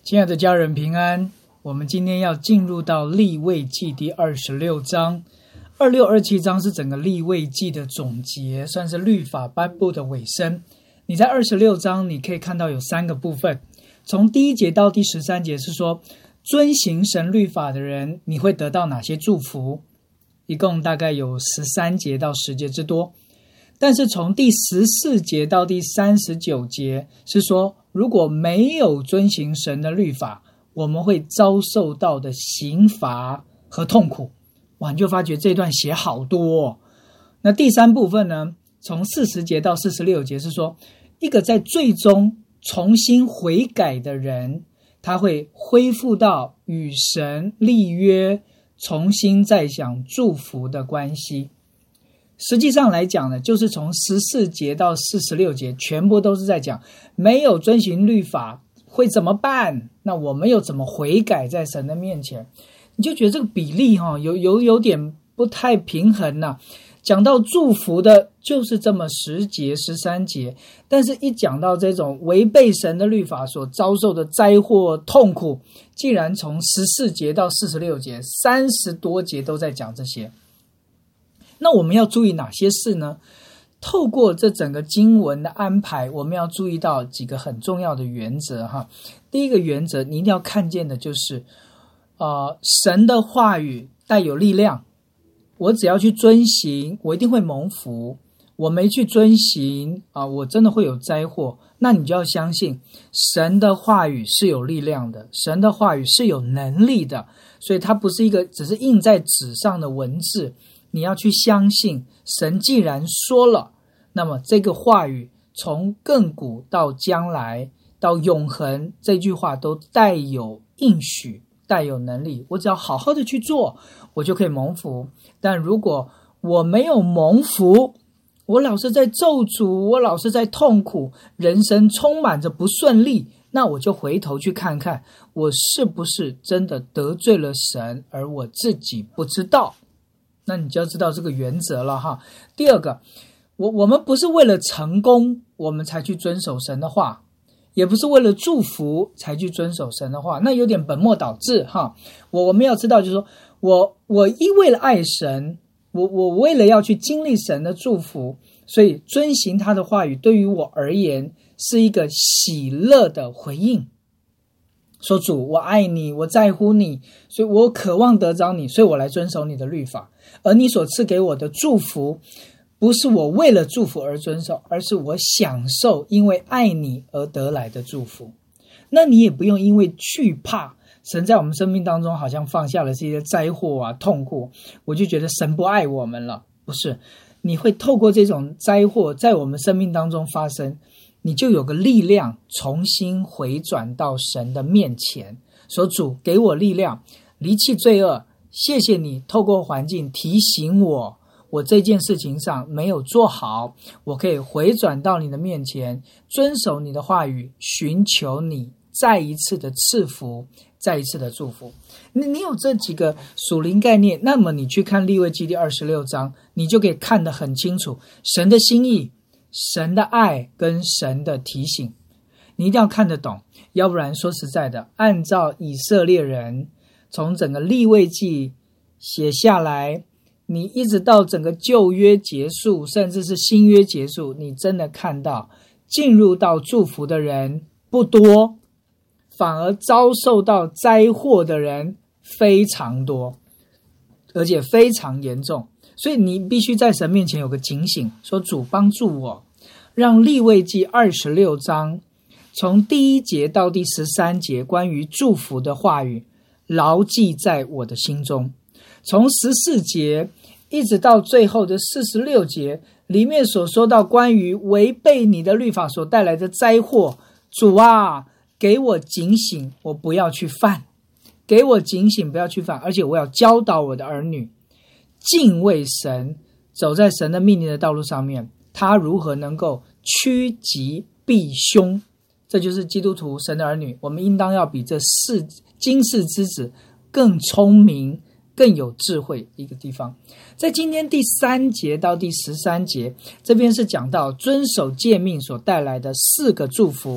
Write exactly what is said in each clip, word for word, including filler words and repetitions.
亲爱的家人平安，我们今天要进入到利未记第二十六章。二六二七章是整个利未记的总结，算是律法颁布的尾声。你在二十六章你可以看到有三个部分，从第一节到第十三节是说遵行神律法的人你会得到哪些祝福，一共大概有十三节到十节之多。但是从第十四节到第三十九节是说，如果没有遵行神的律法，我们会遭受到的刑罚和痛苦。哇，你就发觉这段写好多哦。那第三部分呢，从四十节到四十六节是说，一个在最终重新悔改的人，他会恢复到与神立约，重新再想祝福的关系。实际上来讲呢，就是从十四节到四十六节全部都是在讲没有遵行律法会怎么办，那我们又怎么悔改在神的面前。你就觉得这个比例、哦、有, 有, 有点不太平衡、啊、讲到祝福的就是这么十节十三节，但是一讲到这种违背神的律法所遭受的灾祸痛苦，竟然从十四节到四十六节三十多节都在讲这些。那我们要注意哪些事呢？透过这整个经文的安排，我们要注意到几个很重要的原则哈。第一个原则，你一定要看见的就是，呃，神的话语带有力量。我只要去遵行，我一定会蒙福。我没去遵行啊，我真的会有灾祸。那你就要相信，神的话语是有力量的，神的话语是有能力的，所以它不是一个只是印在纸上的文字。你要去相信，神既然说了，那么这个话语从亘古到将来到永恒，这句话都带有应许，带有能力。我只要好好的去做，我就可以蒙福。但如果我没有蒙福，我老是在咒诅，我老是在痛苦，人生充满着不顺利，那我就回头去看看，我是不是真的得罪了神，而我自己不知道。那你就要知道这个原则了哈。第二个，我我们不是为了成功我们才去遵守神的话，也不是为了祝福才去遵守神的话，那有点本末倒置哈。我我们要知道，就是说我我一为了爱神，我我为了要去经历神的祝福，所以遵行他的话语，对于我而言是一个喜乐的回应。说主，我爱你，我在乎你，所以我渴望得着你，所以我来遵守你的律法。而你所赐给我的祝福，不是我为了祝福而遵守，而是我享受因为爱你而得来的祝福。那你也不用因为惧怕神在我们生命当中好像放下了这些灾祸啊痛苦，我就觉得神不爱我们了。不是，你会透过这种灾祸在我们生命当中发生，你就有个力量重新回转到神的面前，说主给我力量离弃罪恶，谢谢你透过环境提醒我，我这件事情上没有做好，我可以回转到你的面前，遵守你的话语，寻求你再一次的赐福，再一次的祝福。你你有这几个属灵概念，那么你去看利未记第二十六章，你就可以看得很清楚神的心意，神的爱跟神的提醒，你一定要看得懂。要不然说实在的，按照以色列人从整个利未记写下来，你一直到整个旧约结束，甚至是新约结束，你真的看到进入到祝福的人不多，反而遭受到灾祸的人非常多，而且非常严重。所以你必须在神面前有个警醒，说主帮助我，让利未记二十六章从第一节到第十三节关于祝福的话语牢记在我的心中。从十四节一直到最后的四十六节里面所说到关于违背你的律法所带来的灾祸，主啊，给我警醒，我不要去犯，给我警醒，不要去犯，而且我要教导我的儿女敬畏神，走在神的命令的道路上面，他如何能够趋吉避凶。这就是基督徒神的儿女，我们应当要比这世今世之子更聪明更有智慧一个地方。在今天第三节到第十三节，这边是讲到遵守诫命所带来的四个祝福，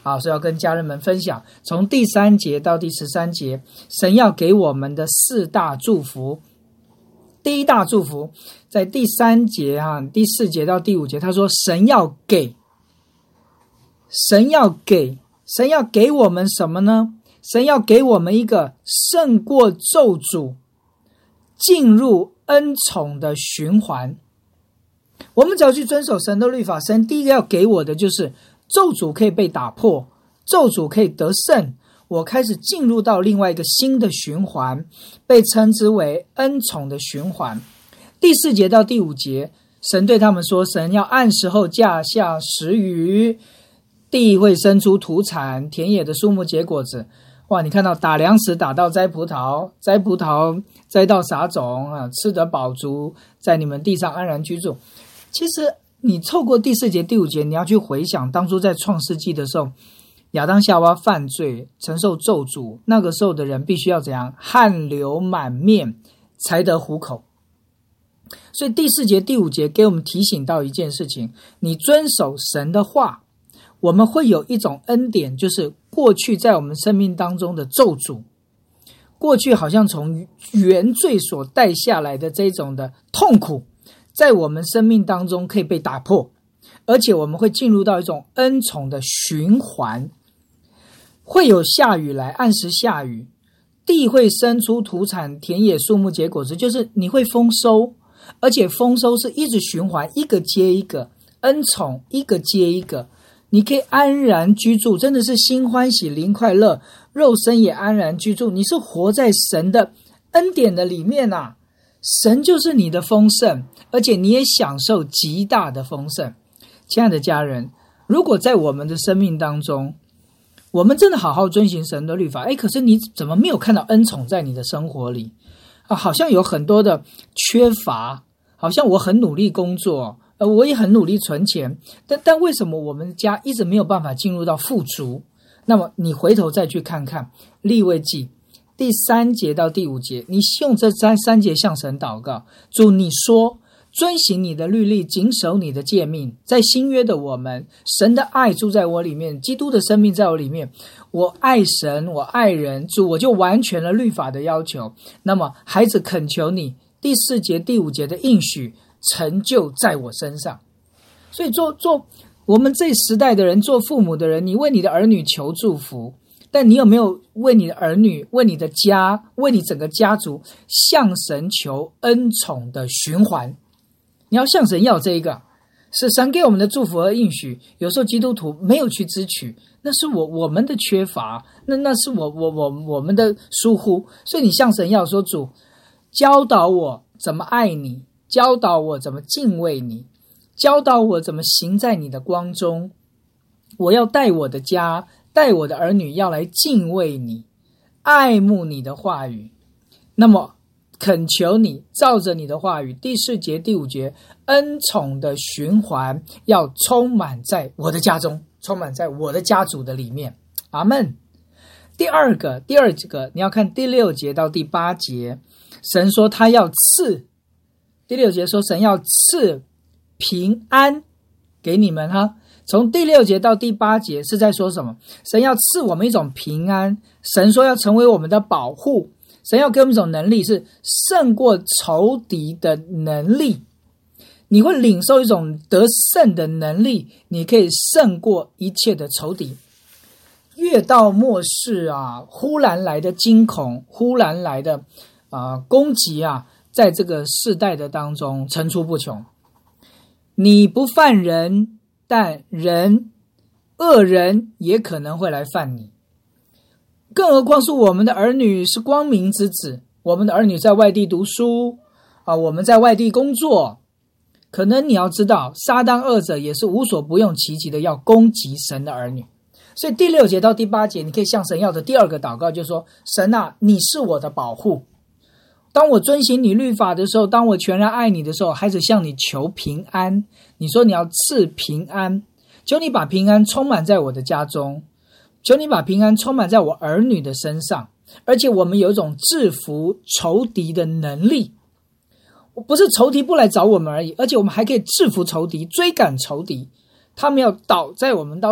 啊，所以要跟家人们分享，从第三节到第十三节，神要给我们的四大祝福。第一大祝福在第三节啊，第四节到第五节，他说神要给，神要给，神要给我们什么呢？神要给我们一个胜过咒诅、进入恩宠的循环。我们只要去遵守神的律法，神第一个要给我的就是咒诅可以被打破，咒诅可以得胜，我开始进入到另外一个新的循环，被称之为恩宠的循环。第四节到第五节，神对他们说，神要按时候降下时雨，地会生出土产，田野的树木结果子。哇，你看到打粮食打到摘葡萄，摘葡萄摘到撒种啊，吃得饱足，在你们地上安然居住。其实你透过第四节第五节，你要去回想当初在创世纪的时候，亚当夏娃犯罪承受咒诅，那个时候的人必须要怎样？汗流满面才得糊口。所以第四节第五节给我们提醒到一件事情，你遵守神的话，我们会有一种恩典，就是过去在我们生命当中的咒诅，过去好像从原罪所带下来的这种的痛苦，在我们生命当中可以被打破，而且我们会进入到一种恩宠的循环，会有下雨来，按时下雨，地会生出土产，田野树木结果子，就是你会丰收，而且丰收是一直循环，一个接一个，恩宠一个接一个，你可以安然居住，真的是心欢喜灵快乐，肉身也安然居住，你是活在神的恩典的里面啊，神就是你的丰盛，而且你也享受极大的丰盛。亲爱的家人，如果在我们的生命当中，我们真的好好遵行神的律法，诶，可是你怎么没有看到恩宠在你的生活里啊？好像有很多的缺乏，好像我很努力工作，呃，我也很努力存钱，但但为什么我们家一直没有办法进入到富足？那么你回头再去看看利未记第三节到第五节，你用这三三节向神祷告，主，你说遵行你的律例，谨守你的诫命，在新约的我们，神的爱住在我里面，基督的生命在我里面，我爱神，我爱人，主，我就完全了律法的要求。那么孩子，恳求你第四节第五节的应许成就在我身上。所以做做我们这时代的人，做父母的人，你为你的儿女求祝福，但你有没有为你的儿女，为你的家，为你整个家族向神求恩宠的循环？你要向神要这一个，是神给我们的祝福和应许。有时候基督徒没有去支取，那是我我们的缺乏，那那是我我我我们的疏忽。所以你向神要说，主，教导我怎么爱你，教导我怎么敬畏你，教导我怎么行在你的光中。我要带我的家，带我的儿女要来敬畏你，爱慕你的话语。那么恳求你照着你的话语，第四节第五节，恩宠的循环要充满在我的家中，充满在我的家族的里面。阿们。第二个第二个你要看第六节到第八节，神说他要赐，第六节说神要赐平安给你们哈。从第六节到第八节是在说什么？神要赐我们一种平安，神说要成为我们的保护，神要给我们一种能力，是胜过仇敌的能力。你会领受一种得胜的能力，你可以胜过一切的仇敌。越到末世啊，忽然来的惊恐，忽然来的啊、呃、攻击啊，在这个世代的当中层出不穷。你不犯人，但人恶人也可能会来犯你。更何况是我们的儿女是光明之子，我们的儿女在外地读书啊，我们在外地工作，可能你要知道，撒旦恶者也是无所不用其极的要攻击神的儿女。所以第六节到第八节，你可以向神要的第二个祷告就是说，神啊，你是我的保护。当我遵行你律法的时候，当我全然爱你的时候，孩子向你求平安。你说你要赐平安，求你把平安充满在我的家中，求你把平安充满在我儿女的身上，而且我们有一种制服仇敌的能力。不是仇敌不来找我们而已，而且我们还可以制服仇敌，追赶仇敌，他们要倒在我们刀下。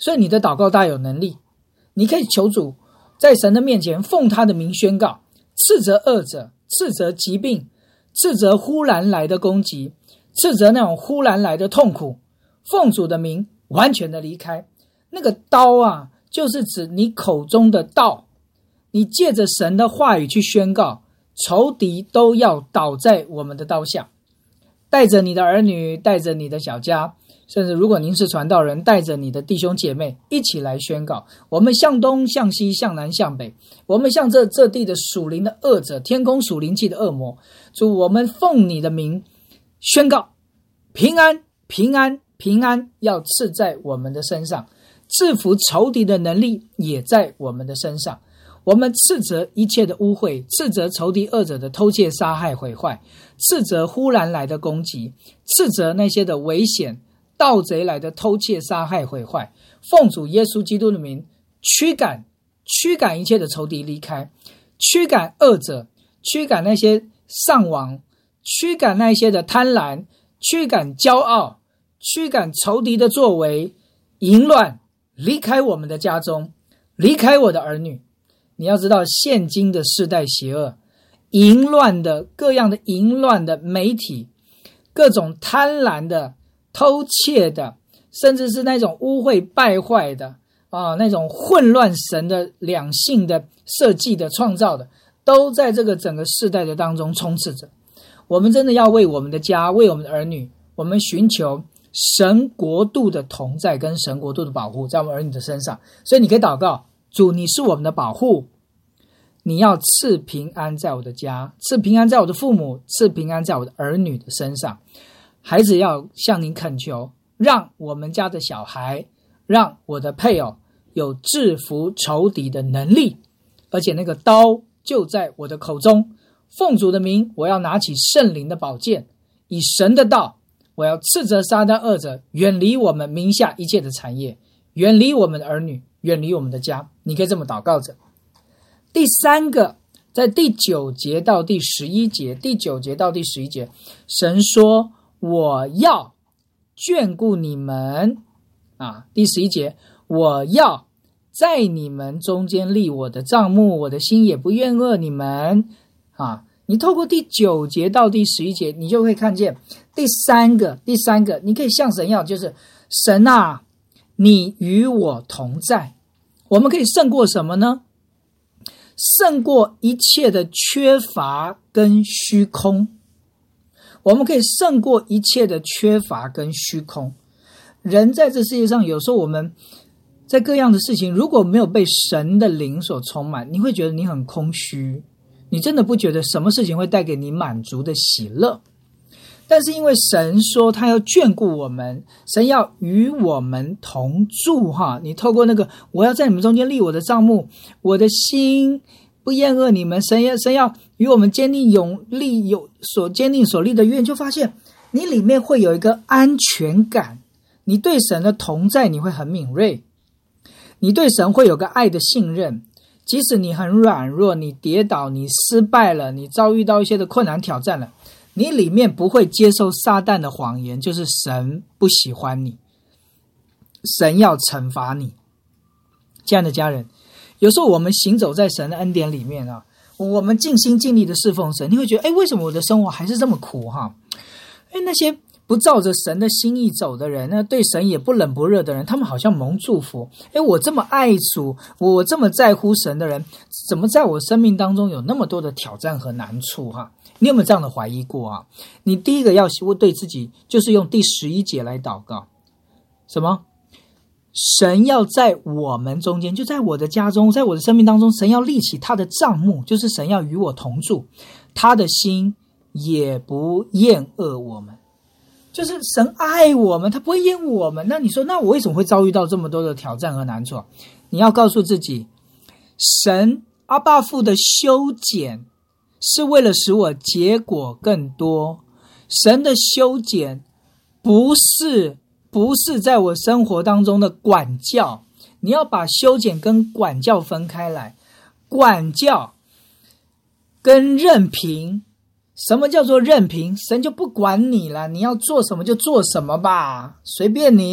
所以你的祷告大有能力，你可以求主在神的面前奉他的名宣告，斥责恶者，斥责疾病，斥责忽然来的攻击，斥责那种忽然来的痛苦，奉主的名完全的离开。那个刀啊，就是指你口中的道，你借着神的话语去宣告，仇敌都要倒在我们的刀下。带着你的儿女，带着你的小家，甚至如果您是传道人，带着你的弟兄姐妹一起来宣告，我们向东向西向南向北，我们向这这地的属灵的恶者，天空属灵气的恶魔，主，我们奉你的名宣告平安平安平安，要赐在我们的身上，制服仇敌的能力也在我们的身上。我们斥责一切的污秽，斥责仇敌恶者的偷窃杀害毁坏，斥责忽然来的攻击，斥责那些的危险，盗贼来的偷窃杀害毁坏。奉主耶稣基督的名驱赶驱赶一切的仇敌离开，驱赶恶者，驱赶那些上网，驱赶那些的贪婪，驱赶骄傲，驱赶仇敌的作为，淫乱离开我们的家中，离开我的儿女。你要知道，现今的世代邪恶，淫乱的各样的淫乱的媒体，各种贪婪的、偷窃的，甚至是那种污秽败坏的啊，那种混乱神的两性的设计的创造的，都在这个整个世代的当中充斥着。我们真的要为我们的家，为我们的儿女，我们寻求神国度的同在跟神国度的保护在我们儿女的身上。所以你可以祷告，主，你是我们的保护，你要赐平安在我的家，赐平安在我的父母，赐平安在我的儿女的身上。孩子要向你恳求，让我们家的小孩，让我的配偶有制服仇敌的能力，而且那个刀就在我的口中。奉主的名，我要拿起圣灵的宝剑，以神的道，我要斥责撒旦恶者，远离我们名下一切的产业，远离我们的儿女，远离我们的家。你可以这么祷告着。第三个，在第九节到第十一节，第九节到第十一节，神说我要眷顾你们啊。第十一节，我要在你们中间立我的帐幕，我的心也不怨恶你们啊。你透过第九节到第十一节，你就会看见第三个，第三个，你可以向神要，就是神啊，你与我同在。我们可以胜过什么呢？胜过一切的缺乏跟虚空。我们可以胜过一切的缺乏跟虚空。人在这世界上，有时候我们在各样的事情，如果没有被神的灵所充满，你会觉得你很空虚，你真的不觉得什么事情会带给你满足的喜乐。但是因为神说他要眷顾我们，神要与我们同住哈，你透过那个我要在你们中间立我的帐幕，我的心不厌恶你们，神要神要与我们坚定永立有所坚定所立的约，就发现你里面会有一个安全感，你对神的同在你会很敏锐，你对神会有个爱的信任，即使你很软弱，你跌倒，你失败了，你遭遇到一些的困难挑战了，你里面不会接受撒旦的谎言，就是神不喜欢你，神要惩罚你。亲爱的家人，有时候我们行走在神的恩典里面啊，我们尽心尽力的侍奉神，你会觉得，哎，为什么我的生活还是这么苦哈？哎，那些不照着神的心意走的人，那对神也不冷不热的人，他们好像蒙祝福。哎，我这么爱主，我这么在乎神的人，怎么在我生命当中有那么多的挑战和难处哈？你有没有这样的怀疑过啊？你第一个要对自己，就是用第十一节来祷告，什么？神要在我们中间，就在我的家中，在我的生命当中，神要立起他的帐幕，就是神要与我同住，他的心也不厌恶我们，就是神爱我们，他不会厌恶我们。那你说，那我为什么会遭遇到这么多的挑战和难处？你要告诉自己，神阿爸父的修剪是为了使我结果更多，神的修剪不是不是在我生活当中的管教，你要把修剪跟管教分开来。管教跟任凭，什么叫做任凭？神就不管你了，你要做什么就做什么吧，随便你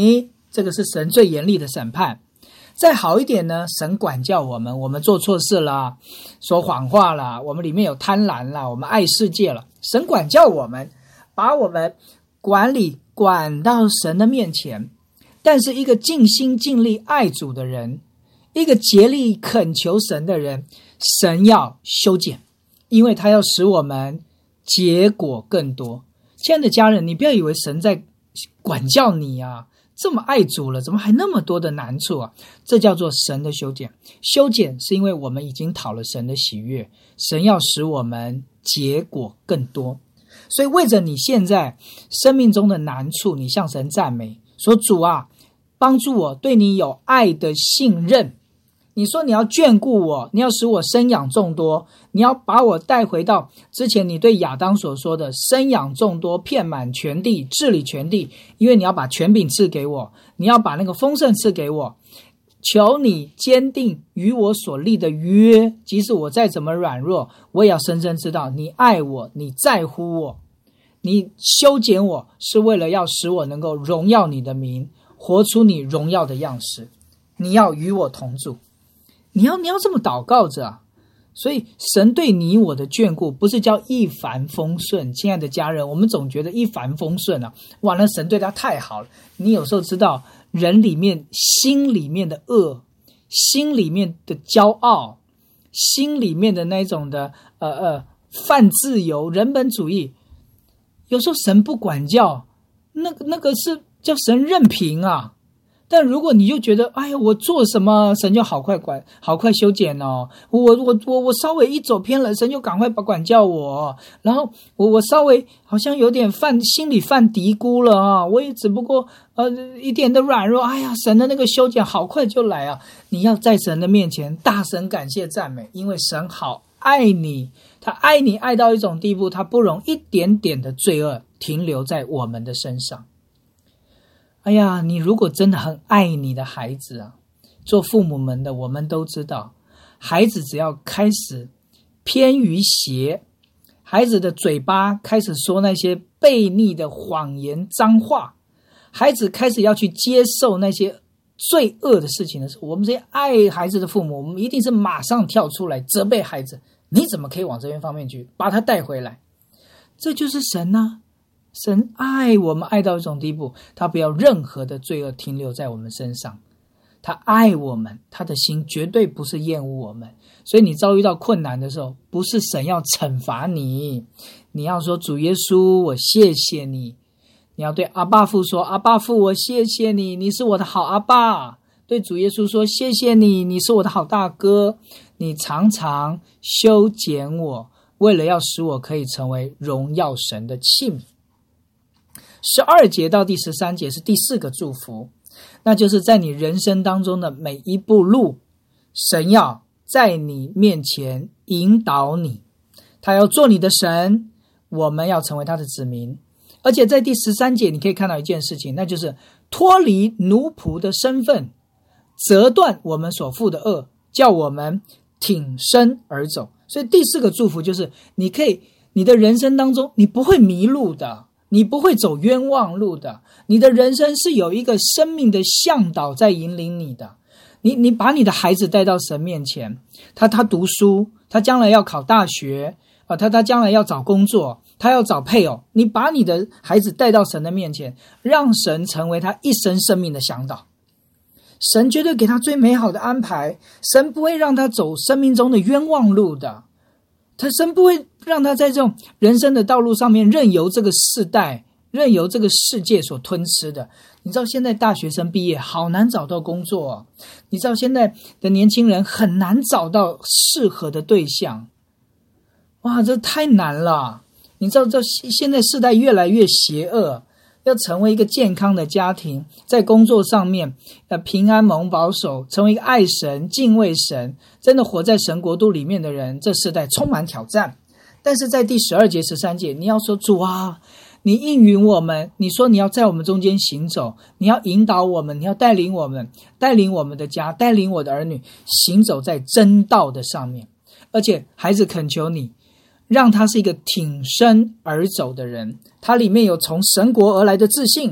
这个是神最严厉的审判。再好一点呢，神管教我们，我们做错事了，说谎话了，我们里面有贪婪了，我们爱世界了，神管教我们，把我们管理管到神的面前。但是一个尽心尽力爱主的人，一个竭力恳求神的人，神要修剪，因为他要使我们结果更多。亲爱的家人，你不要以为神在管教你啊，这么爱主了，怎么还那么多的难处啊？这叫做神的修剪。修剪是因为我们已经讨了神的喜悦，神要使我们结果更多。所以为着你现在生命中的难处，你向神赞美，说主啊，帮助我对你有爱的信任。你说你要眷顾我，你要使我生养众多，你要把我带回到之前你对亚当所说的生养众多，遍满全地，治理全地，因为你要把权柄赐给我，你要把那个丰盛赐给我。求你坚定与我所立的约，即使我再怎么软弱，我也要深深知道你爱我，你在乎我，你修剪我是为了要使我能够荣耀你的名，活出你荣耀的样式。你要与我同住，你要你要这么祷告着啊。所以神对你我的眷顾不是叫一帆风顺。亲爱的家人，我们总觉得一帆风顺啊，哇，那神对他太好了。你有时候知道人里面心里面的恶，心里面的骄傲，心里面的那种的呃呃泛自由人本主义，有时候神不管教，那个那个是叫神任凭啊。但如果你就觉得，哎呀，我做什么神就好快管，好快修剪哦。我我我我稍微一走偏了，神就赶快把管教我。然后我我稍微好像有点犯心里犯嘀咕了啊，我也只不过呃一点的软弱，哎呀，神的那个修剪好快就来啊。你要在神的面前大声感谢赞美，因为神好爱你，他爱你爱到一种地步，他不容一点点的罪恶停留在我们的身上。哎呀，你如果真的很爱你的孩子啊，做父母们的我们都知道，孩子只要开始偏于邪，孩子的嘴巴开始说那些悖逆的谎言脏话，孩子开始要去接受那些罪恶的事情的时候，我们这些爱孩子的父母，我们一定是马上跳出来责备孩子，你怎么可以往这边方面去，把他带回来。这就是神啊，神爱我们爱到一种地步，他不要任何的罪恶停留在我们身上。他爱我们，他的心绝对不是厌恶我们。所以你遭遇到困难的时候，不是神要惩罚你，你要说主耶稣，我谢谢你。你要对阿爸父说，阿爸父，我谢谢你，你是我的好阿爸。对主耶稣说，谢谢你，你是我的好大哥。你常常修剪我，为了要使我可以成为荣耀神的器皿。十二节到第十三节是第四个祝福，那就是在你人生当中的每一步路，神要在你面前引导你，他要做你的神，我们要成为他的子民。而且在第十三节你可以看到一件事情，那就是脱离奴仆的身份，折断我们所负的恶，叫我们挺身而走。所以第四个祝福就是你可以，你的人生当中你不会迷路的，你不会走冤枉路的，你的人生是有一个生命的向导在引领你的。你你把你的孩子带到神面前，他他读书，他将来要考大学啊，他他将来要找工作，他要找配偶，你把你的孩子带到神的面前，让神成为他一生生命的向导。神绝对给他最美好的安排，神不会让他走生命中的冤枉路的，他神不会让他在这种人生的道路上面任由这个世代，任由这个世界所吞吃的。你知道现在大学生毕业好难找到工作哦，你知道现在的年轻人很难找到适合的对象，哇，这太难了。你知道这现在世代越来越邪恶，要成为一个健康的家庭，在工作上面呃平安蒙保守，成为一个爱神敬畏神真的活在神国度里面的人，这世代充满挑战。但是在第十二节十三节你要说，主啊，你应允我们，你说你要在我们中间行走，你要引导我们，你要带领我们，带领我们的家，带领我的儿女行走在真道的上面。而且孩子恳求你，让他是一个挺身而走的人，他里面有从神国而来的自信，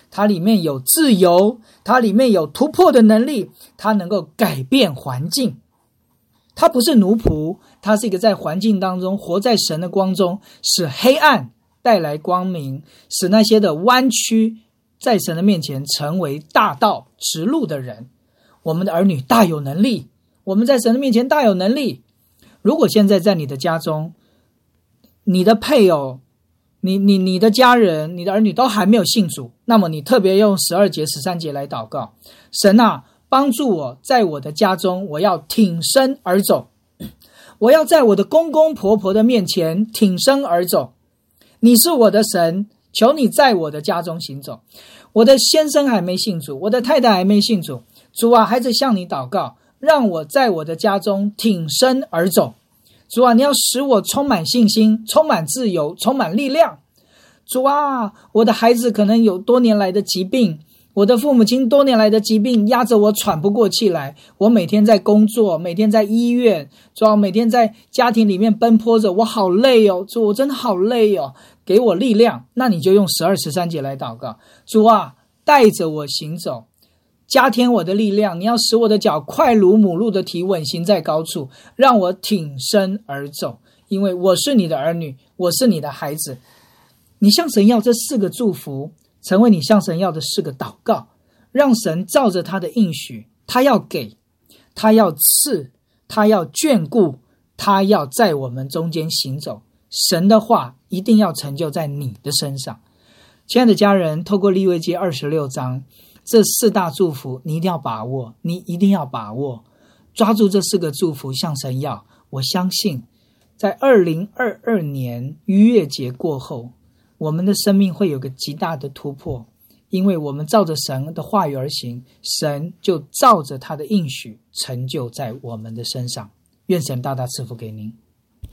它里面有自由，它里面有突破的能力，它能够改变环境。它不是奴仆，它是一个在环境当中活在神的光中，使黑暗带来光明，使那些的弯曲在神的面前成为大道直路的人。我们的儿女大有能力，我们在神的面前大有能力。如果现在在你的家中，你的配偶，你你你的家人，你的儿女都还没有信主，那么你特别用十二节十三节来祷告，神啊，帮助我在我的家中，我要挺身而走，我要在我的公公婆婆的面前挺身而走。你是我的神，求你在我的家中行走。我的先生还没信主，我的太太还没信主，主啊，孩子向你祷告，让我在我的家中挺身而走。主啊，你要使我充满信心，充满自由，充满力量。主啊，我的孩子可能有多年来的疾病，我的父母亲多年来的疾病压着我喘不过气来，我每天在工作，每天在医院，主啊，每天在家庭里面奔波着，我好累哦，主，我真的好累哦，给我力量。那你就用十二十三节来祷告，主啊，带着我行走，加添我的力量，你要使我的脚快如母鹿的蹄稳行在高处，让我挺身而走，因为我是你的儿女，我是你的孩子。你向神要这四个祝福，成为你向神要的四个祷告，让神照着他的应许，他要给，他要赐，他要眷顾，他要在我们中间行走。神的话一定要成就在你的身上。亲爱的家人，透过利未记二十六章这四大祝福，你一定要把握，你一定要把握，抓住这四个祝福向神要。我相信在二零二二年逾越节过后，我们的生命会有个极大的突破，因为我们照着神的话语而行，神就照着他的应许成就在我们的身上。愿神大大赐福给您。